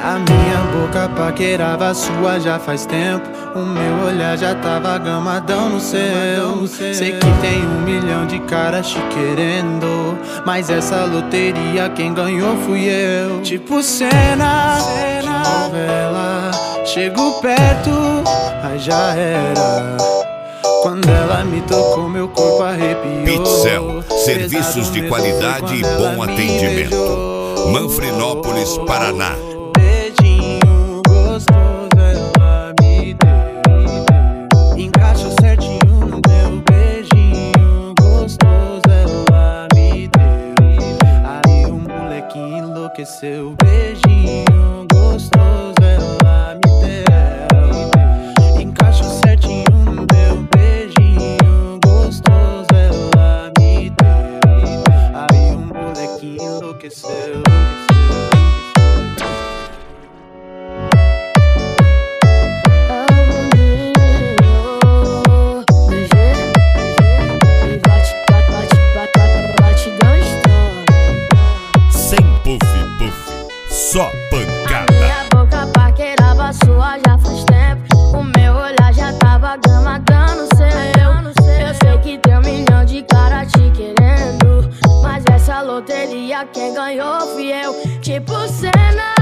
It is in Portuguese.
A minha boca paquerava a sua já faz tempo. O meu olhar já tava gamadão no seu. Sei que tem 1 milhão de caras te querendo, mas essa loteria quem ganhou fui eu. Tipo cena de novela, chego perto, aí já era. Quando ela me tocou, meu corpo arrepiou. Pitzel, serviços de qualidade e bom atendimento. Manfrinópolis, Paraná. Beijinho gostoso ela me deu, encaixou certinho no meu beijinho gostoso ela me deu. Aí o molequinho enlouqueceu. Beijinho gostoso ela me deu, encaixou certinho no meu beijinho gostoso ela me deu. Aí o molequinho enlouqueceu. Só pancada. Minha boca paquerava a sua já faz tempo. O meu olhar já tava gamadando o seu. Eu sei que tem 1 milhão de cara te querendo, mas essa loteria quem ganhou fui eu. Tipo cena